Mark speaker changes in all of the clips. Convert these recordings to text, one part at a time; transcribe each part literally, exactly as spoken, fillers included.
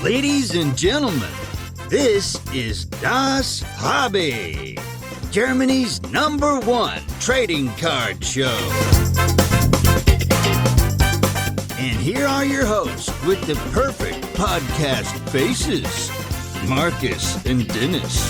Speaker 1: Ladies and gentlemen, this is Das Hobby, Germany's number one trading card show. And here are your hosts with the perfect podcast faces, Marcus and Dennis.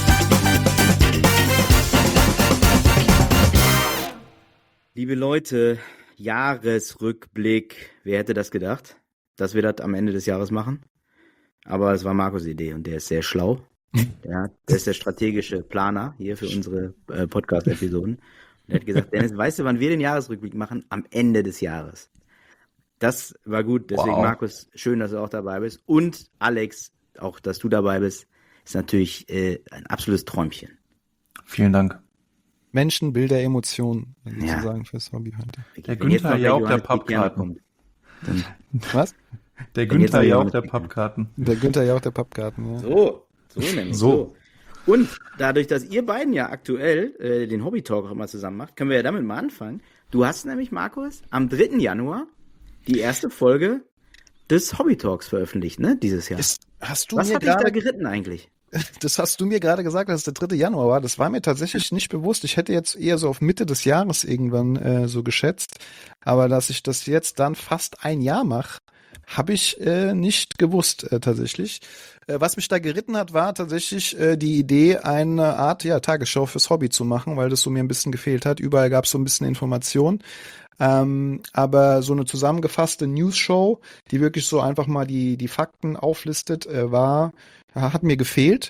Speaker 2: Liebe Leute, Jahresrückblick. Wer hätte das gedacht, dass wir das am Ende des Jahres machen? Aber es war Markus' Idee und der ist sehr schlau. Ja, der ist der strategische Planer hier für unsere äh, Podcast-Episoden. Und er hat gesagt, Dennis, weißt du, wann wir den Jahresrückblick machen? Am Ende des Jahres. Das war gut, deswegen wow. Markus, schön, dass du auch dabei bist. Und Alex, auch dass du dabei bist, ist natürlich äh, ein absolutes Träumchen.
Speaker 3: Vielen Dank.
Speaker 4: Menschen, Bilder, Emotionen,
Speaker 2: Ja.
Speaker 4: sozusagen fürs Hobby heute.
Speaker 3: Der
Speaker 2: Wenn jetzt
Speaker 3: Günther
Speaker 2: noch
Speaker 3: Jauch der
Speaker 2: Johannes
Speaker 3: Pappkarten.
Speaker 2: kommt, dann
Speaker 4: Was?
Speaker 3: Der
Speaker 2: Wenn jetzt
Speaker 3: Günther
Speaker 2: noch
Speaker 3: Jauch
Speaker 2: jemand
Speaker 3: der
Speaker 2: mitgeht.
Speaker 3: Pappkarten.
Speaker 4: Der Günther Jauch der Pappkarten, ja.
Speaker 2: So, so nämlich.
Speaker 3: So.
Speaker 2: So. Und dadurch, dass ihr beiden ja aktuell äh, den Hobby-Talk auch immer zusammen macht, können wir ja damit mal anfangen. Du hast nämlich, Markus, am dritten Januar die erste Folge des Hobby-Talks veröffentlicht, ne, dieses Jahr.
Speaker 4: Ist, hast du
Speaker 2: Was
Speaker 4: mir
Speaker 2: hat dich da
Speaker 4: gerade,
Speaker 2: geritten eigentlich?
Speaker 4: das hast du mir gerade gesagt, dass es der dritte Januar war. Das war mir tatsächlich nicht bewusst. Ich hätte jetzt eher so auf Mitte des Jahres irgendwann äh, so geschätzt. Aber dass ich das jetzt dann fast ein Jahr mache, habe ich äh, nicht gewusst äh, tatsächlich. Äh, was mich da geritten hat, war tatsächlich äh, die Idee, eine Art ja Tagesschau fürs Hobby zu machen, weil das so mir ein bisschen gefehlt hat. Überall gab es so ein bisschen Information. Ähm, aber so eine zusammengefasste News-Show, die wirklich so einfach mal die die Fakten auflistet, äh, war hat mir gefehlt.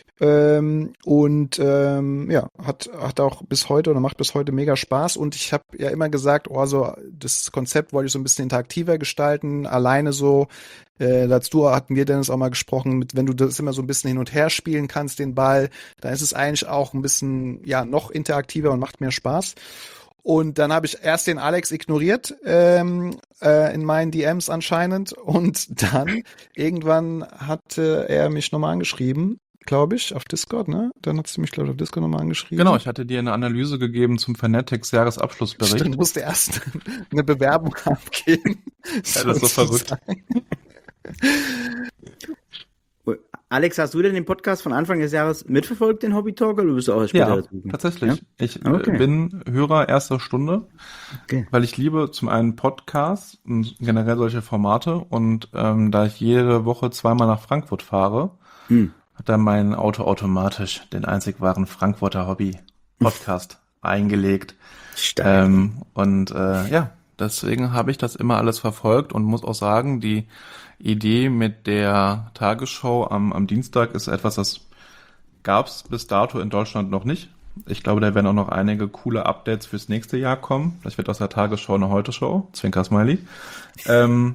Speaker 4: Ähm, und ähm, ja, hat hat auch bis heute oder macht bis heute mega Spaß. Und ich habe ja immer gesagt, oh, so das Konzept wollte ich so ein bisschen interaktiver gestalten, alleine so. Äh, dazu hatten wir Dennis auch mal gesprochen, mit, wenn du das immer so ein bisschen hin und her spielen kannst, den Ball, dann ist es eigentlich auch ein bisschen ja noch interaktiver und macht mehr Spaß. Und dann habe ich erst den Alex ignoriert ähm, äh, in meinen D Ms anscheinend und dann irgendwann hatte er mich nochmal angeschrieben, glaube ich, auf Discord, ne? Dann hast du mich, glaube ich, auf Discord nochmal angeschrieben.
Speaker 3: Genau, ich hatte dir eine Analyse gegeben zum Fanatics Jahresabschlussbericht.
Speaker 4: Stimmt, musste erst eine Bewerbung abgeben.
Speaker 3: Ja, das ist so verrückt.
Speaker 2: Alex, hast du denn den Podcast von Anfang des Jahres mitverfolgt, den Hobby-Talk, oder bist du auch erst später
Speaker 3: Ja,
Speaker 2: dazu gekommen?
Speaker 3: tatsächlich.
Speaker 2: Ja?
Speaker 3: Ich
Speaker 2: Okay.
Speaker 3: äh, bin Hörer erster Stunde,
Speaker 2: Okay.
Speaker 3: weil ich liebe zum einen Podcasts und generell solche Formate und ähm, da ich jede Woche zweimal nach Frankfurt fahre,
Speaker 2: Hm.
Speaker 3: hat dann mein Auto automatisch den einzig wahren Frankfurter Hobby-Podcast eingelegt.
Speaker 2: Stark.
Speaker 3: Ähm, und äh, ja, deswegen habe ich das immer alles verfolgt und muss auch sagen, die Idee mit der Tagesschau am, am Dienstag ist etwas, das gab es bis dato in Deutschland noch nicht. Ich glaube, da werden auch noch einige coole Updates fürs nächste Jahr kommen. Vielleicht wird aus der Tagesschau eine Heute-Show. Zwinker-Smiley. Ähm,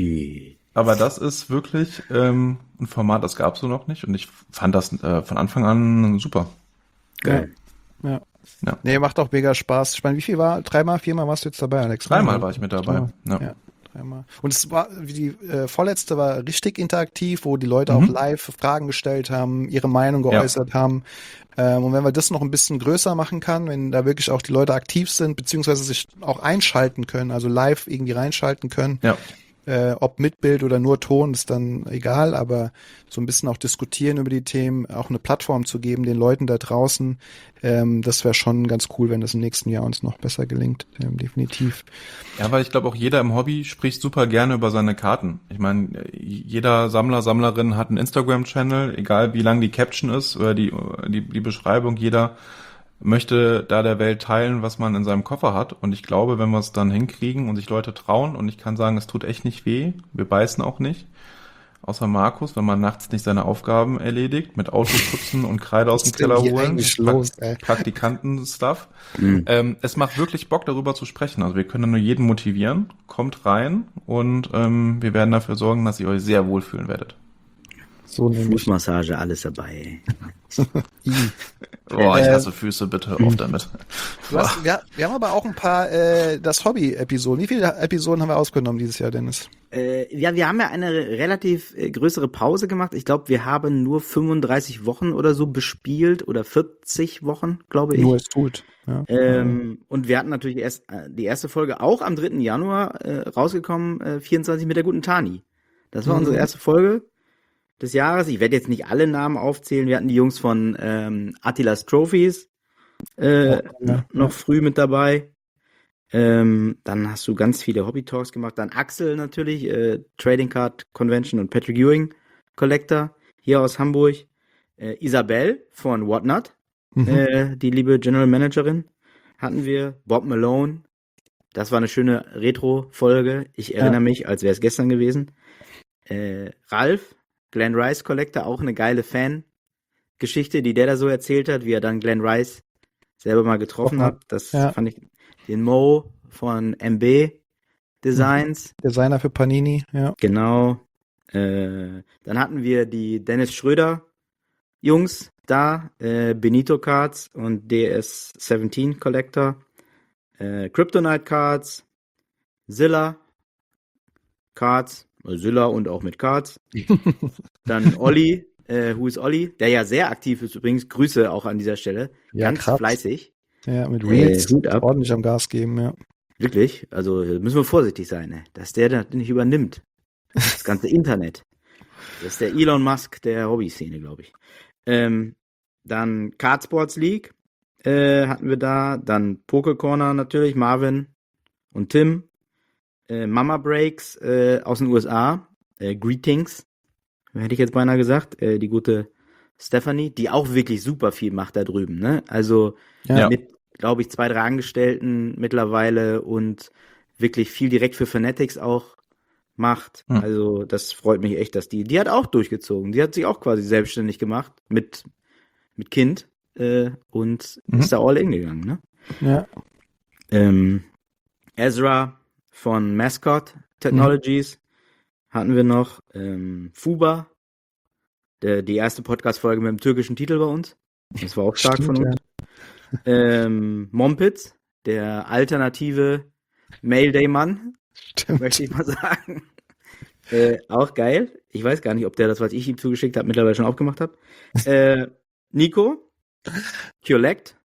Speaker 2: Ui.
Speaker 3: aber das ist wirklich ähm, ein Format, das gab es so noch nicht. Und ich fand das äh, von Anfang an super.
Speaker 2: Geil.
Speaker 4: Ja.
Speaker 3: Ja.
Speaker 4: Nee, macht auch mega Spaß. Ich meine, wie viel war? Dreimal, viermal warst du jetzt dabei, Alex?
Speaker 3: Dreimal war ich mit dabei.
Speaker 4: Dreimal.
Speaker 3: Ja.
Speaker 4: Ja. Dreimal. Und es war, wie die äh, vorletzte war richtig interaktiv, wo die Leute
Speaker 3: Mhm.
Speaker 4: auch live Fragen gestellt haben, ihre Meinung geäußert haben. Ähm, und wenn man das noch ein bisschen größer machen kann, wenn da wirklich auch die Leute aktiv sind, beziehungsweise sich auch einschalten können, also live irgendwie reinschalten können,
Speaker 3: Ja.
Speaker 4: äh, ob mit Bild oder nur Ton, ist dann egal, aber so ein bisschen auch diskutieren über die Themen, auch eine Plattform zu geben, den Leuten da draußen, ähm, das wäre schon ganz cool, wenn das im nächsten Jahr uns noch besser gelingt, ähm, definitiv.
Speaker 3: Ja, weil ich glaube auch jeder im Hobby spricht super gerne über seine Karten. Ich meine, jeder Sammler, Sammlerin hat einen Instagram-Channel, egal wie lang die Caption ist oder die, die, die Beschreibung. Jeder möchte da der Welt teilen, was man in seinem Koffer hat. Und ich glaube, wenn wir es dann hinkriegen und sich Leute trauen, und ich kann sagen, es tut echt nicht weh, wir beißen auch nicht, außer Markus, wenn man nachts nicht seine Aufgaben erledigt, mit Autoputzen und Kreide aus dem
Speaker 4: Was ist denn
Speaker 3: Keller
Speaker 4: hier
Speaker 3: holen,
Speaker 4: eigentlich
Speaker 3: Prakt-
Speaker 4: los, ey?
Speaker 3: Praktikanten-Stuff.
Speaker 2: Mhm.
Speaker 3: Ähm, es macht wirklich Bock, darüber zu sprechen. Also wir können nur jeden motivieren. Kommt rein und ähm, wir werden dafür sorgen, dass ihr euch sehr wohlfühlen werdet.
Speaker 4: So nämlich.
Speaker 2: Fußmassage, alles dabei.
Speaker 3: Boah, ich
Speaker 4: Äh,
Speaker 3: hasse Füße, bitte auf damit.
Speaker 4: Du hast, wir, wir haben aber auch ein paar äh, das Hobby-Episoden. Wie viele Episoden haben wir ausgenommen dieses Jahr, Dennis?
Speaker 2: Äh, ja, wir haben ja eine relativ äh, größere Pause gemacht. Ich glaube, wir haben nur fünfunddreißig Wochen oder so bespielt oder vierzig Wochen, glaube ich.
Speaker 4: Nur ist gut. Ja.
Speaker 2: Ähm, und wir hatten natürlich erst äh, die erste Folge auch am dritten Januar äh, rausgekommen, äh, vierundzwanzig mit der guten Tani. Das war
Speaker 4: Mhm.
Speaker 2: unsere erste Folge. des Jahres. Ich werde jetzt nicht alle Namen aufzählen. Wir hatten die Jungs von ähm, Attilas Trophies äh,
Speaker 4: ja.
Speaker 2: noch früh mit dabei. Ähm, dann hast du ganz viele Hobby-Talks gemacht. Dann Axel natürlich, äh, Trading Card Convention und Patrick Ewing Collector hier aus Hamburg. Äh, Isabel von Whatnot,
Speaker 4: Mhm.
Speaker 2: äh, die liebe General Managerin, hatten wir. Bob Malone. Das war eine schöne Retro-Folge. Ich erinnere
Speaker 4: Ja.
Speaker 2: mich, als wäre es gestern gewesen. Äh, Ralf, Glenn Rice Collector, auch eine geile Fan-Geschichte, die der da so erzählt hat, wie er dann Glenn Rice selber mal getroffen
Speaker 4: Getroffen
Speaker 2: hat.
Speaker 4: hat.
Speaker 2: Das
Speaker 4: Ja.
Speaker 2: fand ich. Den Mo von M B Designs.
Speaker 4: Designer für Panini, ja.
Speaker 2: Genau. Äh, dann hatten wir die Dennis Schröder Jungs da, äh, Benito Cards und D S siebzehn Collector, äh, Kryptonite Cards, Zilla Cards, äh, Zilla und auch mit Cards. Dann Olli, äh, Who is Olli, der ja sehr aktiv ist übrigens. Grüße auch an dieser Stelle.
Speaker 4: Ja,
Speaker 2: Ganz
Speaker 4: krass.
Speaker 2: fleißig.
Speaker 4: Ja, mit
Speaker 2: Äh,
Speaker 4: Reels
Speaker 2: Hut ab.
Speaker 4: ordentlich am Gas geben, ja.
Speaker 2: Wirklich. Also äh, müssen wir vorsichtig sein, ne? Dass der das nicht übernimmt. Das ganze Internet. Das ist der Elon Musk der Hobby-Szene, glaube ich. Ähm, dann Card Sports League äh, hatten wir da. Dann Poker Corner natürlich, Marvin und Tim. Äh, Mama Breaks äh, aus den U S A. Äh, Greetings, hätte ich jetzt beinahe gesagt. Äh, die gute Stephanie, die auch wirklich super viel macht da drüben. Ne? Also
Speaker 4: Ja.
Speaker 2: mit, glaube ich, zwei, drei Angestellten mittlerweile und wirklich viel direkt für Fanatics auch macht.
Speaker 3: Hm.
Speaker 2: Also das freut mich echt, dass die, die hat auch durchgezogen. Die hat sich auch quasi selbstständig gemacht mit, mit Kind äh, und
Speaker 3: Mhm.
Speaker 2: ist da all in gegangen. Ne?
Speaker 4: Ja.
Speaker 2: Ähm, Ezra von Mascot Technologies hatten wir noch. Ähm, Fuba, der, die erste Podcast-Folge mit dem türkischen Titel bei uns. Das war auch stark
Speaker 4: Stimmt,
Speaker 2: von uns. Ähm, Mompitz, der alternative Mail-Day-Mann,
Speaker 4: Stimmt.
Speaker 2: möchte ich mal sagen. Äh, auch geil. Ich weiß gar nicht, ob der das, was ich ihm zugeschickt habe, mittlerweile schon aufgemacht habe. Äh, Nico, Collect.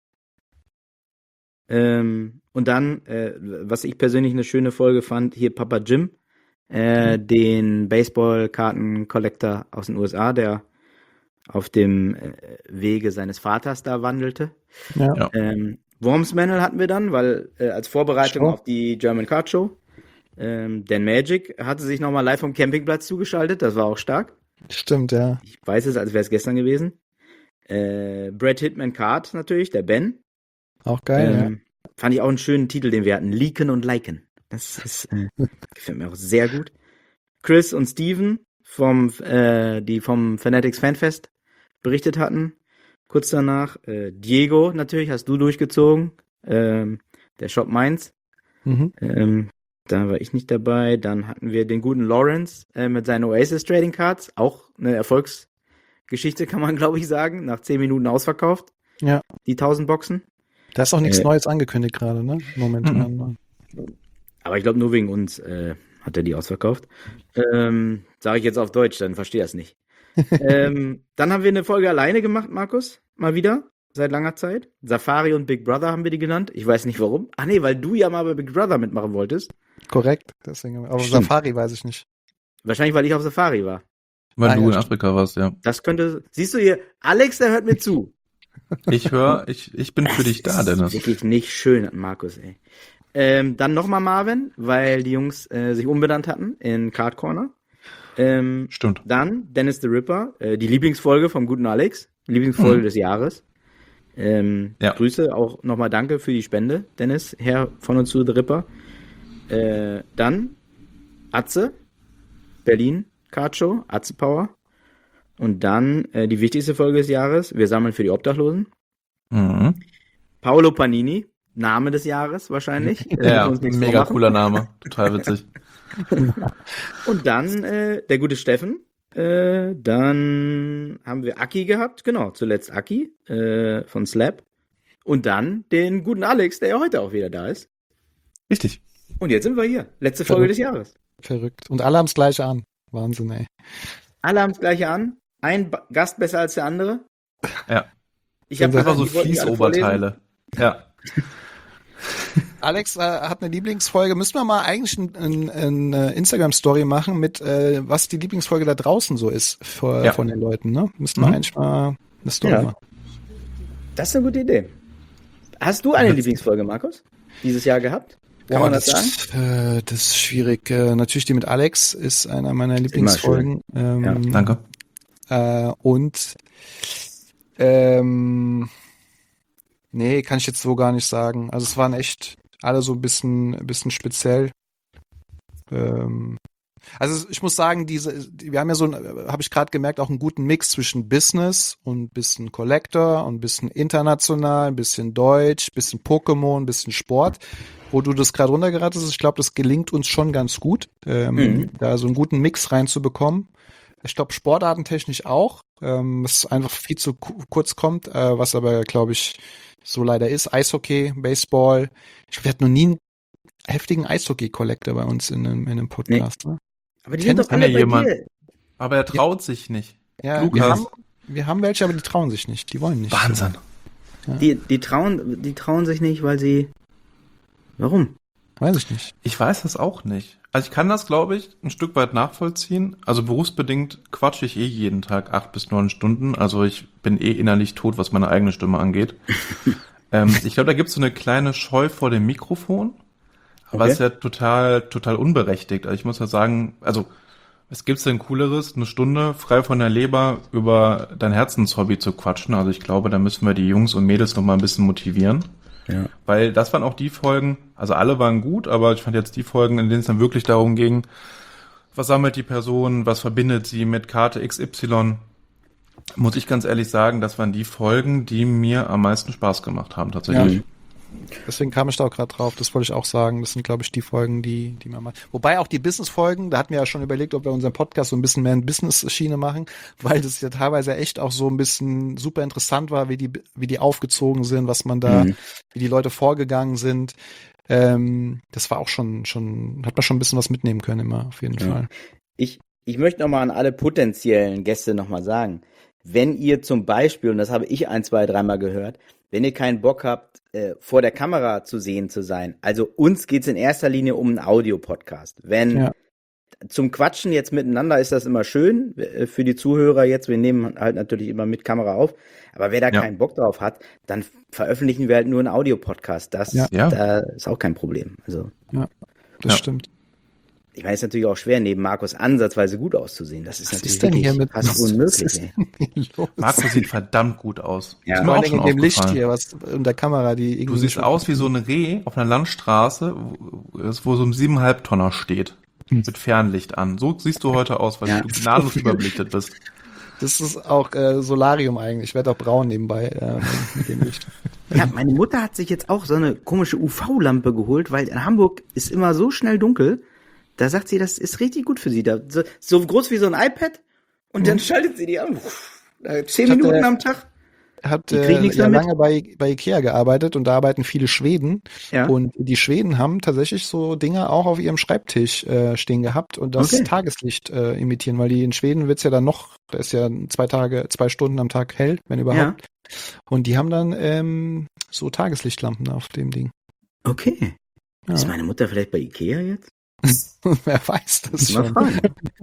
Speaker 2: Ähm, und dann, äh, was ich persönlich eine schöne Folge fand, hier Papa Jim, äh, den Baseball-Karten-Collector aus den U S A, der auf dem äh, Wege seines Vaters da wandelte.
Speaker 4: Ja.
Speaker 3: Ja.
Speaker 2: Ähm, Wormsmanel hatten wir dann, weil äh, als Vorbereitung
Speaker 4: Show.
Speaker 2: auf die German Card Show. Ähm, Dan Magic hatte sich nochmal live vom Campingplatz zugeschaltet, das war auch stark.
Speaker 4: Stimmt, ja.
Speaker 2: Ich weiß es, als wäre es gestern gewesen. Äh, Brad Hitman Card natürlich, der Ben.
Speaker 4: Auch geil,
Speaker 2: ähm, Fand ich auch einen schönen Titel, den wir hatten. Leaken und Liken. Das ist, äh, gefällt mir auch sehr gut. Chris und Steven, vom, äh, die vom Fanatics Fanfest berichtet hatten. Kurz danach. Äh, Diego natürlich, hast du durchgezogen. Ähm, der Shop Mainz.
Speaker 4: ja. Mhm.
Speaker 2: Ähm, da war ich nicht dabei. Dann hatten wir den guten Lawrence äh, mit seinen Oasis Trading Cards. Auch eine Erfolgsgeschichte, kann man glaube ich sagen. Nach zehn Minuten ausverkauft.
Speaker 4: Ja.
Speaker 2: Die tausend Boxen.
Speaker 4: Da ist auch nichts
Speaker 2: Äh,
Speaker 4: Neues angekündigt gerade, ne? Momentan.
Speaker 2: Aber ich glaube, nur wegen uns äh, hat er die ausverkauft. Ähm, Sage ich jetzt auf Deutsch, dann verstehe das nicht. ähm, dann haben wir eine Folge alleine gemacht, Markus. Mal wieder. Seit langer Zeit. Safari und Big Brother haben wir die genannt. Ich weiß nicht warum. Ach nee, weil du ja mal bei Big Brother mitmachen wolltest.
Speaker 4: Korrekt. Deswegen, aber
Speaker 2: Stimmt.
Speaker 4: Safari weiß ich nicht.
Speaker 2: Wahrscheinlich, weil ich auf Safari war.
Speaker 3: Weil
Speaker 4: Ah,
Speaker 3: du
Speaker 4: ja,
Speaker 3: in
Speaker 4: stimmt.
Speaker 3: Afrika warst, ja.
Speaker 2: Das könnte. Siehst du hier, Alex, der hört mir zu.
Speaker 3: Ich höre, ich, ich bin für dich da,
Speaker 2: Das ist
Speaker 3: Dennis.
Speaker 2: wirklich nicht schön, Markus, ey. Ähm, dann nochmal Marvin, weil die Jungs äh, sich umbenannt hatten in Card Corner. Ähm,
Speaker 3: Stimmt.
Speaker 2: Dann Dennis the Ripper, äh, die Lieblingsfolge vom guten Alex. Lieblingsfolge
Speaker 3: Mhm.
Speaker 2: des Jahres. Ähm,
Speaker 3: Ja.
Speaker 2: Grüße, auch nochmal danke für die Spende, Dennis, Herr von uns zu The Ripper. Äh, dann Atze, Berlin Card Show, Atze Power. Und dann äh, die wichtigste Folge des Jahres, wir sammeln für die Obdachlosen.
Speaker 3: Mhm.
Speaker 2: Paolo Panini, Name des Jahres wahrscheinlich. Äh,
Speaker 3: Ja,
Speaker 2: müssen wir uns nichts
Speaker 3: mega
Speaker 2: vormachen.
Speaker 3: cooler Name. Total witzig.
Speaker 2: Und dann äh, der gute Steffen. Äh, dann haben wir Aki gehabt, genau, zuletzt Aki äh, von Slap. Und dann den guten Alex, der ja heute auch wieder da ist.
Speaker 3: Richtig.
Speaker 2: Und jetzt sind wir hier. Letzte Folge des Jahres.
Speaker 4: Verrückt. Und alle haben es gleich an. Wahnsinn, ey.
Speaker 2: Alle haben das gleiche an. Ein Ba- Gast besser als der andere.
Speaker 3: Ja.
Speaker 2: Ich habe
Speaker 3: Einfach so
Speaker 2: ich wollte nicht alle vorlesen.
Speaker 3: Fließoberteile. Ja.
Speaker 4: Alex äh, hat eine Lieblingsfolge. Müssen wir mal eigentlich ein, ein, eine Instagram-Story machen mit, äh, was die Lieblingsfolge da draußen so ist für,
Speaker 3: Ja.
Speaker 4: von den Leuten, ne? Müssen
Speaker 3: Mhm.
Speaker 4: wir eigentlich mal eine Story
Speaker 2: Ja.
Speaker 4: machen.
Speaker 2: Das ist eine gute Idee. Hast du eine
Speaker 3: Das-
Speaker 2: Lieblingsfolge, Markus? Dieses Jahr gehabt? Kann man das sagen?
Speaker 4: Äh, das ist schwierig. Äh, natürlich die mit Alex ist einer meiner Lieblingsfolgen. Ähm,
Speaker 2: Ja,
Speaker 3: Danke.
Speaker 4: Äh, und ähm, nee, kann ich jetzt so gar nicht sagen. Also es waren echt alle so ein bisschen, ein bisschen speziell. Ähm, also ich muss sagen, diese, wir haben ja so, habe ich gerade gemerkt, auch einen guten Mix zwischen Business und ein bisschen Collector und ein bisschen international, ein bisschen Deutsch, ein bisschen Pokémon, ein bisschen Sport. Wo du das gerade runtergeratet hast, ich glaube, das gelingt uns schon ganz gut, ähm,
Speaker 2: Mhm.
Speaker 4: da so einen guten Mix reinzubekommen. Ich glaube, sportartentechnisch auch, ähm, was einfach viel zu ku- kurz kommt, äh, was aber, glaube ich, so leider ist. Eishockey, Baseball. Ich glaube, wir hatten noch nie einen heftigen Eishockey-Collector bei uns in einem, in einem Podcast. Ne?
Speaker 2: Aber die
Speaker 4: Tennis
Speaker 2: sind doch alle
Speaker 3: kann ja
Speaker 2: bei
Speaker 3: jemand-
Speaker 2: dir.
Speaker 3: Aber er traut sich nicht.
Speaker 4: Ja, wir
Speaker 3: Lukas.
Speaker 4: haben, wir haben welche, aber die trauen sich nicht. Die wollen nicht.
Speaker 3: Wahnsinn.
Speaker 2: Die, die, trauen, die trauen sich nicht, weil sie... Warum?
Speaker 4: Weiß ich nicht.
Speaker 3: Ich weiß das auch nicht. Also ich kann das, glaube ich, ein Stück weit nachvollziehen. Also berufsbedingt quatsche ich eh jeden Tag acht bis neun Stunden. Also ich bin eh innerlich tot, was meine eigene Stimme angeht. ähm, ich glaube, da gibt es so eine kleine Scheu vor dem Mikrofon. Aber
Speaker 2: Okay.
Speaker 3: es ist ja total, total unberechtigt. Also ich muss ja sagen, also was gibt's denn Cooleres, eine Stunde frei von der Leber über dein Herzenshobby zu quatschen? Also ich glaube, da müssen wir die Jungs und Mädels noch mal ein bisschen motivieren.
Speaker 2: Ja.
Speaker 3: Weil das waren auch die Folgen, also alle waren gut, aber ich fand jetzt die Folgen, in denen es dann wirklich darum ging, was sammelt die Person, was verbindet sie mit Karte X Y, muss ich ganz ehrlich sagen, das waren die Folgen, die mir am meisten Spaß gemacht haben, tatsächlich.
Speaker 2: Ja.
Speaker 4: Deswegen kam ich da auch gerade drauf. Das wollte ich auch sagen. Das sind, glaube ich, die Folgen, die, die man mal. Wobei auch die Business-Folgen, da hatten wir ja schon überlegt, ob wir unseren Podcast so ein bisschen mehr in Business-Schiene machen, weil das ja teilweise echt auch so ein bisschen super interessant war, wie die, wie die aufgezogen sind, was man da,
Speaker 2: Mhm.
Speaker 4: wie die Leute vorgegangen sind. Ähm, das war auch schon, schon, hat man schon ein bisschen was mitnehmen können immer, auf jeden
Speaker 2: Ja.
Speaker 4: Fall.
Speaker 2: Ich, ich möchte nochmal an alle potenziellen Gäste nochmal sagen, wenn ihr zum Beispiel, und das habe ich ein, zwei, dreimal gehört, wenn ihr keinen Bock habt, äh, vor der Kamera zu sehen zu sein, also uns geht's in erster Linie um einen Audio-Podcast. Wenn
Speaker 4: Ja.
Speaker 2: zum Quatschen jetzt miteinander ist das immer schön, äh, für die Zuhörer jetzt, wir nehmen halt natürlich immer mit Kamera auf, aber wer da
Speaker 3: Ja.
Speaker 2: keinen Bock drauf hat, dann veröffentlichen wir halt nur einen Audio-Podcast. Das
Speaker 4: Ja.
Speaker 3: Ja.
Speaker 2: Da ist auch kein Problem. Also
Speaker 4: Das
Speaker 3: Ja.
Speaker 4: stimmt.
Speaker 2: ich meine, es ist natürlich auch schwer, neben Markus ansatzweise gut auszusehen. Das ist
Speaker 4: Was
Speaker 2: natürlich
Speaker 4: ist denn hier
Speaker 2: wirklich
Speaker 4: mit
Speaker 2: fast unmöglich. Ey.
Speaker 4: Los.
Speaker 3: Marco sieht verdammt gut aus.
Speaker 2: Ja.
Speaker 3: Ist mir
Speaker 4: Vor
Speaker 3: auch
Speaker 4: allen Dingen
Speaker 3: schon
Speaker 4: in dem Licht
Speaker 3: aufgefallen.
Speaker 4: hier, was in der Kamera, die irgendwie.
Speaker 3: Du siehst
Speaker 4: schon-
Speaker 3: aus wie so ein Reh auf einer Landstraße, wo, wo so ein siebeneinhalb Tonner steht.
Speaker 4: Hm.
Speaker 3: Mit Fernlicht an. So siehst du heute aus, weil
Speaker 2: Ja.
Speaker 3: du gnadenlos überbelichtet bist.
Speaker 4: Das ist auch äh, Solarium eigentlich. Ich werde auch braun nebenbei äh, mit dem Licht.
Speaker 2: Ja, meine Mutter hat sich jetzt auch so eine komische U V-Lampe geholt, weil in Hamburg ist immer so schnell dunkel. Da sagt sie, das ist richtig gut für sie. Da, so, so groß wie so ein iPad und dann schaltet sie die an. Äh, Zehn
Speaker 4: Ich hatte-
Speaker 2: Minuten am Tag.
Speaker 4: Hat
Speaker 2: Die
Speaker 4: äh,
Speaker 2: kriegen nichts
Speaker 4: ja
Speaker 2: mehr mit.
Speaker 4: lange bei, bei Ikea gearbeitet und da arbeiten viele Schweden.
Speaker 2: Ja.
Speaker 4: Und die Schweden haben tatsächlich so Dinge auch auf ihrem Schreibtisch äh, stehen gehabt und das
Speaker 2: Okay.
Speaker 4: Tageslicht äh, imitieren, weil die in Schweden wird's ja dann noch, da ist ja zwei Tage, zwei Stunden am Tag hell, wenn überhaupt. Und die haben dann ähm, so Tageslichtlampen auf dem Ding.
Speaker 2: Okay.
Speaker 4: Ja.
Speaker 2: Ist meine Mutter vielleicht bei Ikea jetzt?
Speaker 4: Wer weiß das
Speaker 2: Mal
Speaker 4: schon.
Speaker 2: fragen.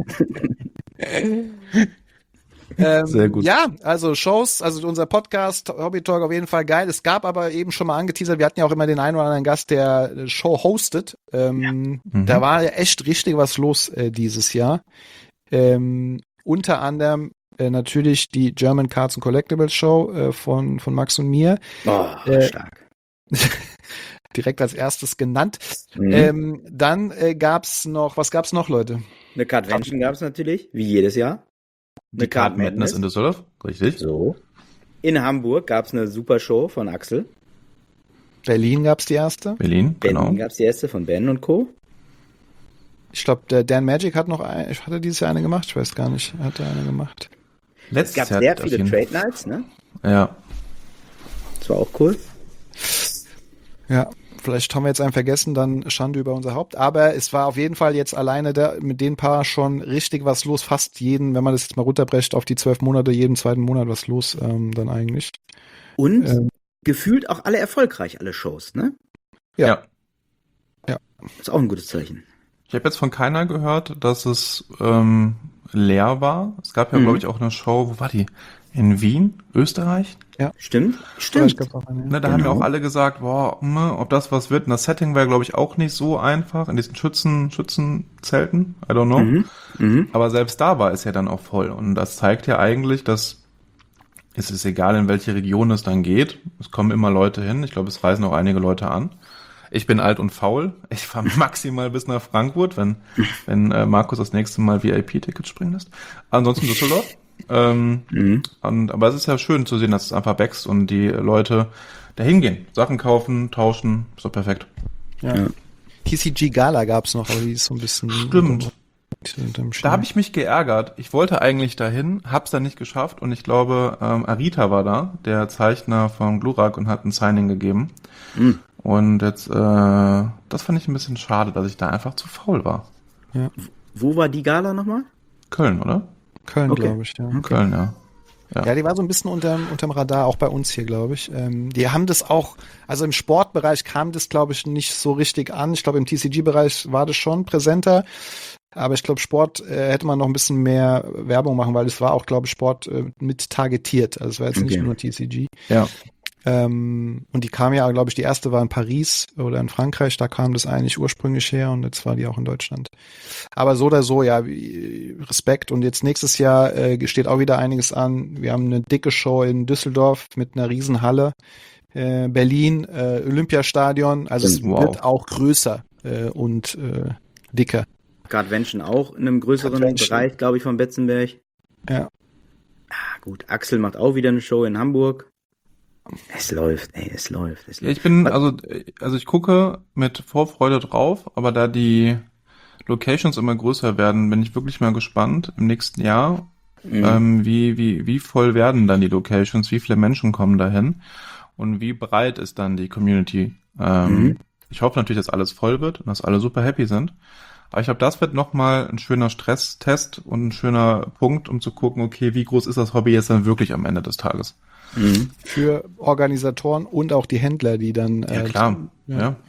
Speaker 4: Ähm,
Speaker 3: Sehr gut.
Speaker 4: Ja, also Shows, also unser Podcast, Hobby Talk auf jeden Fall geil. Es gab aber eben schon mal angeteasert, wir hatten ja auch immer den einen oder anderen Gast, der äh, Show hostet. Ähm,
Speaker 3: Mhm.
Speaker 4: Da war ja echt richtig was los äh, dieses Jahr. Ähm, unter anderem äh, natürlich die German Cards and Collectibles Show äh, von, von Max und mir.
Speaker 2: Oh,
Speaker 4: Äh,
Speaker 2: stark.
Speaker 4: Direkt als erstes genannt.
Speaker 2: Mhm.
Speaker 4: Ähm, dann äh, gab's noch, was gab's noch, Leute?
Speaker 2: Eine Cardvention gab es natürlich, wie jedes Jahr.
Speaker 3: Die Card Madness in Düsseldorf, richtig?
Speaker 2: So. In Hamburg gab es eine super Show von Axel.
Speaker 4: Berlin gab's die erste.
Speaker 3: Berlin,
Speaker 2: Berlin
Speaker 3: genau.
Speaker 2: gab es die erste von Ben und Co.
Speaker 4: Ich glaube, der Dan Magic hat noch ein, hat er dieses Jahr eine gemacht? Ich weiß gar nicht. Hat er eine gemacht?
Speaker 2: Es
Speaker 3: Letztes
Speaker 2: gab
Speaker 3: Jahr
Speaker 2: sehr
Speaker 3: auf
Speaker 2: viele
Speaker 3: jeden-
Speaker 2: Trade Nights, ne?
Speaker 3: Ja.
Speaker 2: Das war auch cool.
Speaker 4: Ja, vielleicht haben wir jetzt einen vergessen, dann Schande über unser Haupt. Aber es war auf jeden Fall jetzt alleine da, mit den paar schon richtig was los. Fast jeden, wenn man das jetzt mal runterbrecht auf die zwölf Monate, jeden zweiten Monat was los ähm, dann eigentlich.
Speaker 2: Und
Speaker 4: Ähm.
Speaker 2: gefühlt auch alle erfolgreich, alle Shows, ne?
Speaker 4: Ja.
Speaker 3: Ja.
Speaker 4: Ja.
Speaker 2: Ist auch ein gutes Zeichen.
Speaker 3: Ich habe jetzt von keiner gehört, dass es ähm, leer war. Es gab ja,
Speaker 2: Mhm.
Speaker 3: glaube ich, auch eine Show, wo war die? In Wien, Österreich?
Speaker 2: Stimmt?
Speaker 4: Ich
Speaker 2: Stimmt.
Speaker 4: glaub auch, ja.
Speaker 3: Ne, da haben ja
Speaker 2: Genau.
Speaker 3: auch alle gesagt, boah, mh, ob das was wird. Und das Setting wäre, glaube ich, auch nicht so einfach in diesen Schützen, Schützenzelten. I don't know.
Speaker 2: Mhm. Mhm.
Speaker 3: Aber selbst da war es ja dann auch voll. Und das zeigt ja eigentlich, dass es ist egal, in welche Region es dann geht. Es kommen immer Leute hin. Ich glaube, es reisen auch einige Leute an. Ich bin alt und faul. Ich fahre maximal bis nach Frankfurt, wenn, wenn äh, Markus das nächste Mal V I P-Tickets springen lässt. Ansonsten Düsseldorf. Ähm,
Speaker 2: Mhm.
Speaker 3: und, aber es ist ja schön zu sehen, dass es einfach wächst und die Leute dahin gehen. Sachen kaufen, tauschen. Ist doch perfekt.
Speaker 4: Ja.
Speaker 2: Ja.
Speaker 4: T C G Gala gab's noch, aber die ist so ein bisschen...
Speaker 3: Stimmt.
Speaker 4: Unterm
Speaker 3: Da habe ich mich geärgert. Ich wollte eigentlich dahin, hab's dann nicht geschafft und ich glaube, ähm, Arita war da, der Zeichner von Glurak, und hat ein Signing gegeben.
Speaker 2: Mhm.
Speaker 3: Und jetzt, äh, das fand ich ein bisschen schade, dass ich da einfach zu faul war.
Speaker 4: Ja.
Speaker 2: Wo war die Gala nochmal?
Speaker 3: Köln, oder?
Speaker 4: Köln,
Speaker 2: Okay.
Speaker 4: glaube ich, ja.
Speaker 3: Köln, ja. Ja.
Speaker 4: Ja, die war so ein bisschen unterm, unterm Radar, auch bei uns hier, glaube ich. Ähm, die haben das auch, also im Sportbereich kam das, glaube ich, nicht so richtig an. Ich glaube, im T C G-Bereich war das schon präsenter. Aber ich glaube, Sport äh, hätte man noch ein bisschen mehr Werbung machen, weil es war auch, glaube ich, Sport äh, mit targetiert. Also es war jetzt
Speaker 2: Okay.
Speaker 4: nicht nur T C G.
Speaker 3: Ja.
Speaker 4: Ähm, und die kam ja, glaube ich, die erste war in Paris oder in Frankreich, da kam das eigentlich ursprünglich her und jetzt war die auch in Deutschland. Aber so oder so, ja, wie- Respekt. Und jetzt nächstes Jahr äh, steht auch wieder einiges an. Wir haben eine dicke Show in Düsseldorf mit einer Riesenhalle. Äh, Berlin, äh, Olympiastadion, also es
Speaker 3: Wow.
Speaker 4: wird auch größer äh, und äh, dicker.
Speaker 2: Gardvention auch in einem größeren
Speaker 4: Gardvention.
Speaker 2: Bereich, glaube ich, von Betzenberg.
Speaker 4: Ja.
Speaker 2: Ah, gut. Axel macht auch wieder eine Show in Hamburg. Es läuft, ey, es läuft. Es
Speaker 3: Ja,
Speaker 2: läuft.
Speaker 3: ich bin, also, also ich gucke mit Vorfreude drauf, aber da die Locations immer größer werden, bin ich wirklich mal gespannt im nächsten Jahr,
Speaker 2: Mhm.
Speaker 3: ähm, wie, wie, wie voll werden dann die Locations, wie viele Menschen kommen dahin und wie breit ist dann die Community. Ähm,
Speaker 2: Mhm.
Speaker 3: Ich hoffe natürlich, dass alles voll wird und dass alle super happy sind. Aber ich glaube, das wird nochmal ein schöner Stresstest und ein schöner Punkt, um zu gucken, okay, wie groß ist das Hobby jetzt dann wirklich am Ende des Tages?
Speaker 2: Mhm.
Speaker 4: Für Organisatoren und auch die Händler, die dann
Speaker 3: Ja,
Speaker 4: äh,
Speaker 3: klar.
Speaker 4: ja.
Speaker 3: Ja.